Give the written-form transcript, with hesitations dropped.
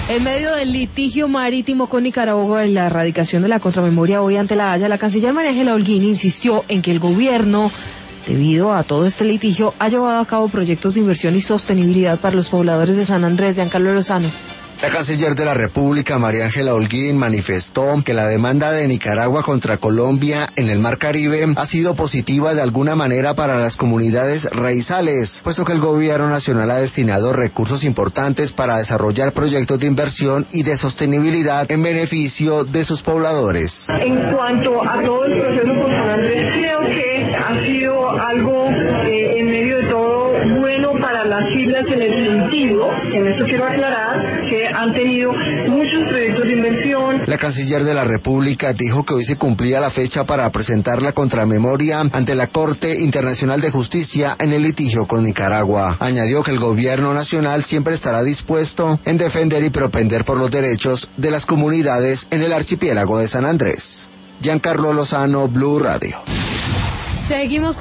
En medio del litigio marítimo con Nicaragua y la erradicación de la contramemoria hoy ante la Haya, la canciller María Ángela Holguín insistió en que el gobierno, debido a todo este litigio, ha llevado a cabo proyectos de inversión y sostenibilidad para los pobladores de San Andrés. Giancarlo Lozano. La canciller de la República, María Ángela Holguín, manifestó que la demanda de Nicaragua contra Colombia en el Mar Caribe ha sido positiva de alguna manera para las comunidades raizales, puesto que el gobierno nacional ha destinado recursos importantes para desarrollar proyectos de inversión y de sostenibilidad en beneficio de sus pobladores. En cuanto a todo el proceso con San Andrés, creo que ha sido algo en medio de todo bueno para las islas en el sentido, en esto quiero aclarar, que han tenido muchos proyectos de inversión. La canciller de la República dijo que hoy se cumplía la fecha para presentar la contramemoria ante la Corte Internacional de Justicia en el litigio con Nicaragua. Añadió que el gobierno nacional siempre estará dispuesto en defender y propender por los derechos de las comunidades en el archipiélago de San Andrés. Giancarlo Lozano, Blue Radio. Seguimos